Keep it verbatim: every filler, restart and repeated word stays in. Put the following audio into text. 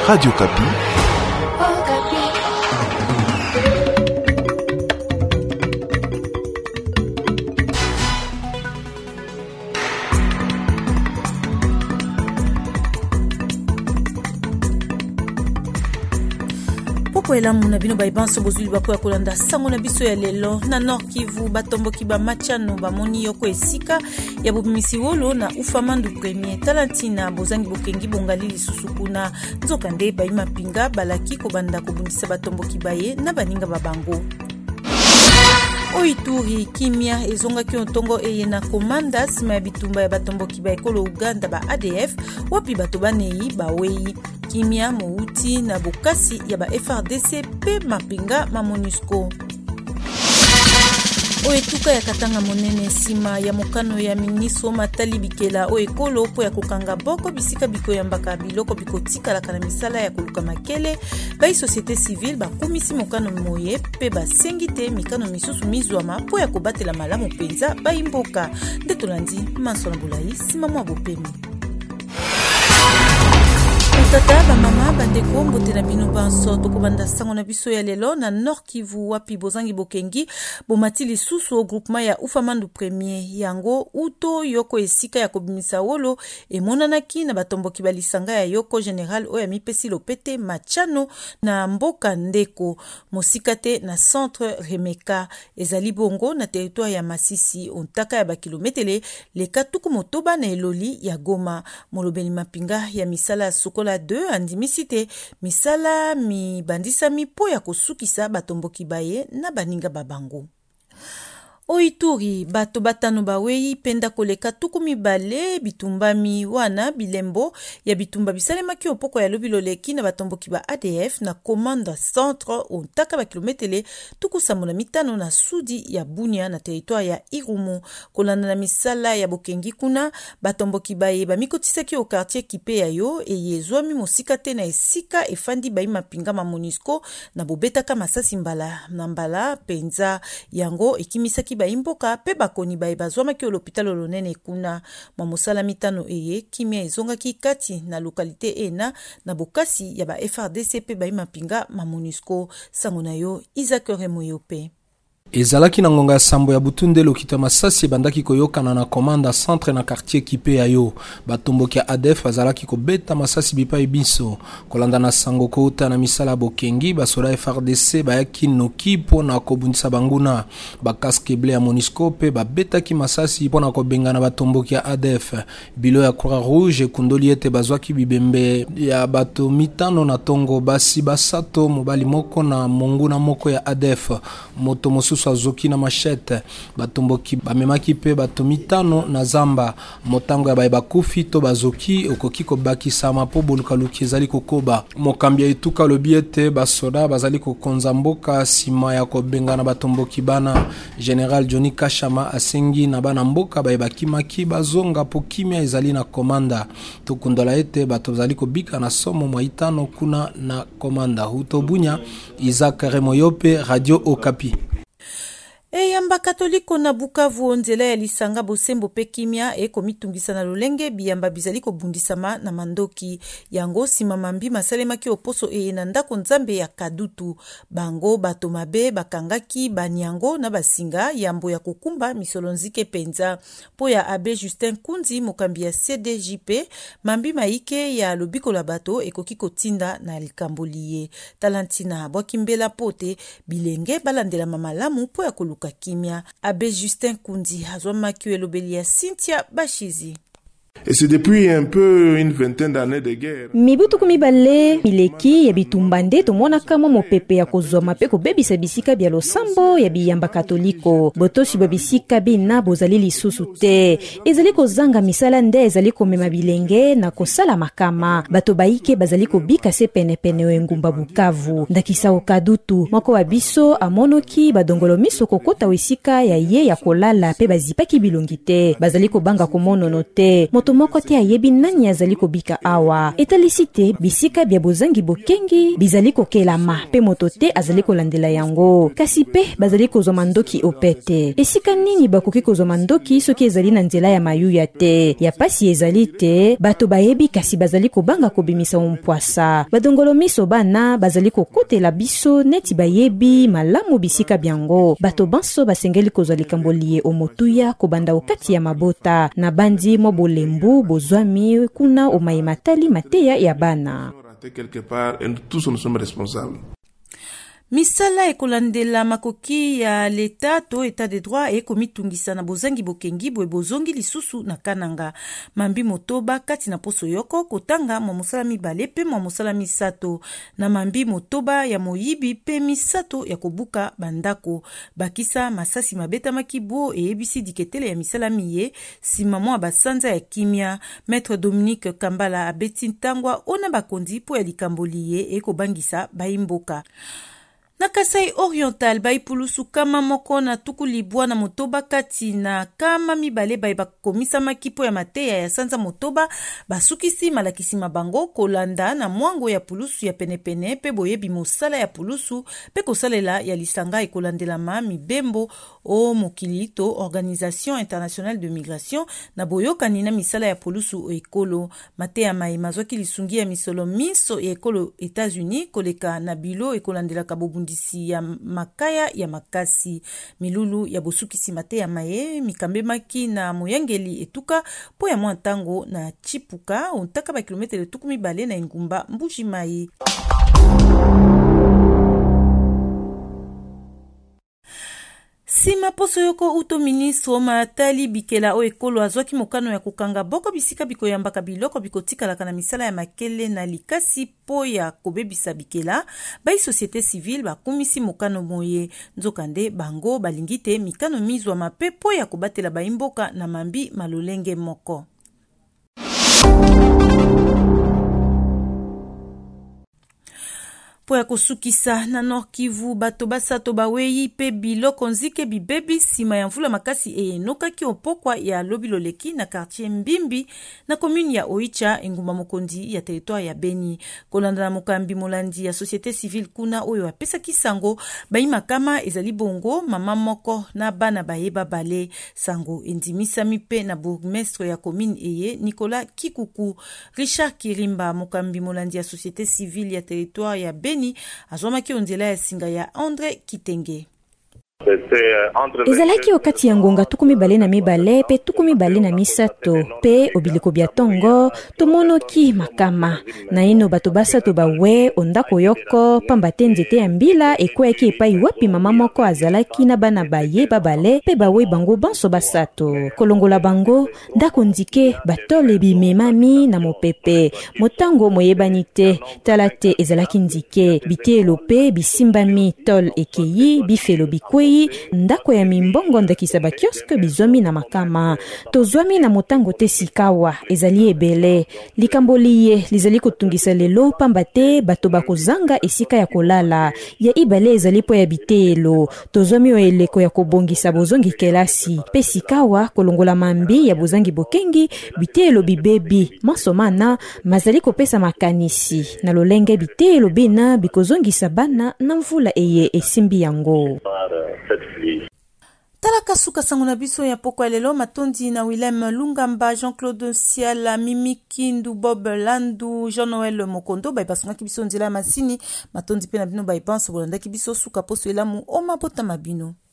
Radio Kapi. Poko elamu na bino baibanso bozuli bako ya kolanda sango na biso ya lelo na Nord Kivu batomboki ba machano ba moni yoko esika ya bobimisi wolo na Ufamandu Premier Talantina bozangi bokengi bongali lisusu kuna nzoka nde baima pinga balaki kobanda kobundisa batomboki baye na baninga babango. Oituri kimia ezonga ki ontongo eye na komanda sima ya bitumba ya batomboki ba ekolo Uganda ba A D F wapi bato banei bawei kimia mouti na bokasi ya ba F R D C pe mapinga ma MONUSCO. Oetuka ya katanga monene sima ya mokano ya ministro Matali Bikela o ekolo po ya kokanga boko bisika biko ya mbaka biloko biko tikala kana misala ya koluka makele ba société civile ba komisi mokano moye pe ba sengite mikano misusu mizwama po ya kobatela malamu penza ba imboka ndetolandi Mansona Bulai sima mwa bopemi. Tata ba mama bandeko mbote na bino banso tokobanda sango na biso ya lelo na Nord Kivu wapi bozangi bokengi bomati lisusu au groupement ya Ufamandu Premier yango uto yoko esika ya kobimisa wolo emonanaki na batomboki balisanga ya yoko general oya mipesi lopete machano na mboka ndeko mosikate na centre Remeka ezali bongo na territoire ya Masisi ontaka ya bakilometele leka tuku motoba na eloli ya Goma molobeli mapinga ya misala sukola deux andimisite misala mi bandisa mi po ya kosukisa batomboki baye na baninga babango. Oituri bato batano bawei penda koleka tuku mibale bitumbami wana bilembo ya bitumba bisalema ki opoko ya lobilo leki na batomboki ba A D F na commande centre ontaka ba kilometele tuku samona mitano na sudi ya Bunia na territoire ya Irumu kolanda na misala ya bokengi kuna batomboki baye ba mikotisaki au quartier kipe ya yo e yezwami mosikate na esika efandi bayi mapinga ma MONUSCO na bobetaka masasi mbala na mbala penza yango ekimisaki ba imboka pe bakoni bae bazwama ki l'hôpital lonene kuna mamosala mitano eye kimia ezonga ki kati na localité ena na bokasi ya ba F R D C pe ba mapinga ma MONUSCO sangona yo Isaac Remoyope. Ezalaki na ngonga ya sambo ya butunde lokita masasi bandaki koyokana na komanda centre na quartier kipe ya yo batomboki ya A D F azalaki kobeta masasi bipa ibiso kolanda na sango kouta na misala bokengi basoda F R D C bayaki noki po na kobundisa banguna bakaske ble ya MONUSCO pe babetaki masasi po na kobengana batomboki ya A D F bilo ya Croix Rouge kundoli ete bazwaki bibembe ya bato mitano na tongo basi basato mobali moko na monguna moko ya A D F moto mosusu azoki na machete batomboki bamemaki pe bato mitano na zamba motango ya baeba kufi to bazoki okoki kobakisa mapo boluka luki ezali kokoba mokambi ya etuka lobi ete basoda bazali kokonza mboka sima ya kobengana batomboki bana General Johnny Kashama asengi na bana mboka baeba kimaki bazonga po kimia ezali na komanda tokundola ete bato bazali kobika na somo mwa itano kuna na komanda hutobunya Isaac Remoyope Radio Okapi. Eyamba katoliko na Bukavu onzela ya lisanga bosembo pe kimia e komitungisa na lolenge biyamba bizali kobundisama na mandoki yango sima mambi masalema ki oposo e na ndako nzambe ya Kadutu bango bato mabe bakangaki banyango na basinga yambo ya kokumba misolonzike penza po ya Abbé Justin Kunzi mokambi ya C D J P mambi maike ya lobiko la bato ekoki kotinda na likamboliye Talantina bwakimbela pote bilenge balandela mamalamu po ya koluka kimia Abbé Justin Kunzi azwama kiwelobeli ya Cynthia Bashizi. Et c'est depuis un peu une vingtaine d'années de guerre. Mibutu kumibale mileki ya bitumbande tomona kama mopepe ya kozoma pe kobebisa bisika bya losambo ya biyamba katoliko. Botosi babisika bina bozali lisusu te. Ezali kozanga misala nde ezali komema bilenge na kosala makama. Bato baike bazali kobika se pene pene wengumba Bukavu. Ndakisa okadutu moko wa biso amonoki badongolo miso kokota wisika ya ye ya kolala pe bazipaki bilongite. Bazali kobanga komono note. moto moko te ayebi nani azali kobika awa. Etalisi te bisika bya bozangi bokengi bizali kokelama pe moto te azali kolandela yango. Kasi pe bazali kozwa mandoki opete. Esika nini bakoki kozwa mandoki soki ezali na nzela ya mayuya te? Ya pasi ezali te, bato bayebi kasi bazali kobanga kobimisa mpwasa. Badongolo miso bana bazali kokotela biso neti bayebi malamu bisika byango. Bato banso basengeli kozwa likambo liye omotuya kobanda okati ya mabota na bandi mo bolembu bozwami kuna omayimatali mateya ya bana. Quelque part, et nous tous nous sommes responsables. Misala ekolandela makoki ya leta to etat de droit e komitungisa na bozangi bokengi bwe bozongi lisusu na kananga. Mambi motoba kati na poso yoko kotanga mwa mosala mibale pe mwa mosala misato. Na mambi motoba ya moyibi pe misato ya kobuka bandako. Bakisa masasi mabeta makibo e ebisi diketele ya misala miye sima mwa basanza ya kimia. Maître Dominique Kambala abeti ntangwa ona bakondi po ya likamboliye e kobangisa baimboka. Na Kasai Oriental baipulusu kama moko na tuku libwa na motoba kati na kama mibale bai bakomisa makipo ya mateya ya sanza motoba basukisi malakisi mabango kolanda na mwango ya pulusu ya penepene pe boyebi mosala ya pulusu pe kosalela ya lisanga ekolandela ma mibembo o mokilito Organisation Internationale de Migration na boyokani na misala ya pulusu o ekolo mateya mai mazwaki lisungi ya misolo miso ya ekolo États-Unis koleka na bilo ekolandela kabobu ndisi ya makaya ya makasi milulu ya bosukisi mate ya maye mikambemaki na moyangeli etuka po ya mwantango na chipuka ontaka ba kilometre tukumi bale na ingumba mbuji mai. Sima poso yoko uto ministro Matali Bikela o ekolo azwaki mokano ya kokanga boko bisika biko yambaka biloko biko tikalaka na misala ya makele na likasi po ya kobebisa Bikela bai société civile bakumisi mokano moye nzokande bango balingite mikano mizwa mape po ya kobatela baimboka na mambi malolenge moko. Po ya kosukisa na Nord Kivu bato basato bawei pe biloko nzike bibebi sima ya mvula makasi eyenoka ki opokwa ya lobiloleki na quartier Mbimbi na commune ya Oicha engumba mokondi ya territoire ya Beni. Kolanda na mokambi molandi ya société civile kuna oyo apesa kisango baima kama ezali bongo mama moko na bana bayeba bale sango endimisa mipe na bourgmestre ya commune eye Nicolas Kikuku. Richard Kirimba mokambi molandi ya société civile ya territoire ya Beni azomaki onzela ya singa ya Andre Kitenge. Ezalaki okati ya ngonga tukumi bale na mibale pe tukumi bale na misato pe obiliko bya tongo tomonoki makama na ino bato basato bawe ondako yoko pambate nzete ya mbila ekweki epai wapi mama moko azalaki na bana baye babale pe bawe bango banso basato kolongola bango ndako ndike batole bimemami na mopepe motango moyebani te talate ezalaki ndike bitelo pe bisimbami tol ekeyi bifelo bikwe ndako ya mimbongo ndakisa ba kioske bizomi na makama tozwami na motango te sikawa ezali ebele likambo liye lizali kotungisa lelo pambate bato bakozanga esika ya kolala ya ibale ezali po ya bitelo tozwami o eleko ya kobongisa bozongi kelasi pe sikawa kolongola mambi ya bozangi bokengi bitelo bibebi masomana mazali kopesa makanisi na lolenge bitelo bina bikozongisa bana na mvula eye esimbi yango. Talaka suka sango na biso ya poko lelo matondi na Willem Lungamba, Jean-Claude Siala, Mimi Kindu, Bob Landu, Jean-Noël Mokondo bai pasonga kibiso nzela masini matondi pe na bino bai panso bolanda kibiso suka poso elamu oma bota mabino.